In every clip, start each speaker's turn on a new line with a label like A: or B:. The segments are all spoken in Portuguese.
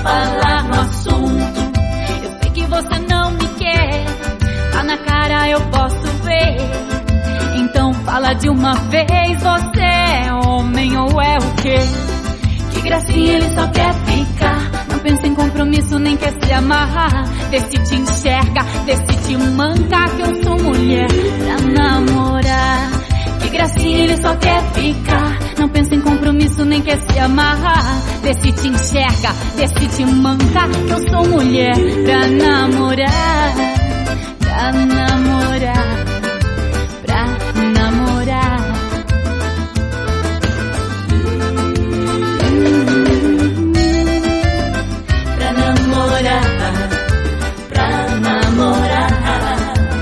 A: falar no assunto. Eu sei que você não me quer, tá na cara, eu posso ver. Então fala de uma vez, você é homem ou é o quê? Que gracinha, ele só quer ficar, não pensa em compromisso, nem quer se amarrar. Vê se te enxerga, vê se te manca, que eu sou mulher pra namorar. Que gracinha, ele só quer ficar, não pensa em compromisso, nem quer se amarrar. Vê se te enxerga, vê se te manca, que eu sou mulher pra namorar. Pra namorar, pra namorar. Pra namorar, pra namorar.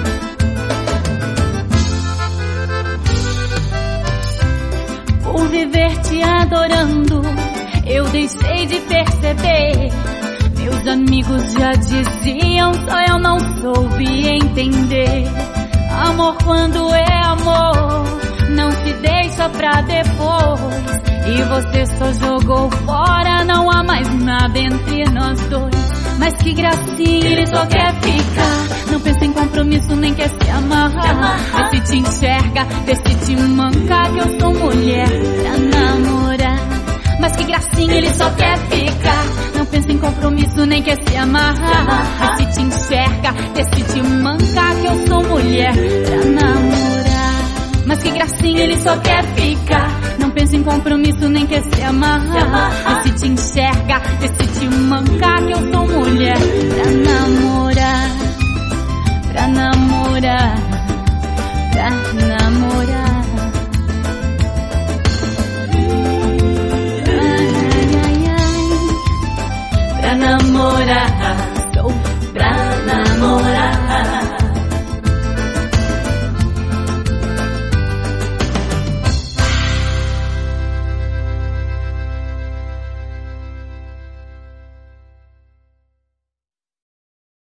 A: Por viver te adorando, eu deixei de perceber. Meus amigos já diziam, só eu não soube entender. Amor quando é amor, não se deixa pra depois. E você só jogou fora, não há mais nada entre nós dois. Mas que gracinha, ele só quer ficar, não pensa em compromisso, nem quer se amarrar. Vê se te enxerga, vê se te manca, que eu sou mulher pra namorar. Mas que gracinha, ele só quer ficar, não pensa em compromisso, nem quer se amarrar. Vê se te enxerga, vê se te manca, que eu sou mulher pra namorar. Mas que gracinha, ele só quer ficar, não pensa em compromisso, nem quer se amarrar. Vê se te enxerga, vê se te manca, que eu sou mulher pra namorar. Pra namorar, pra namorar.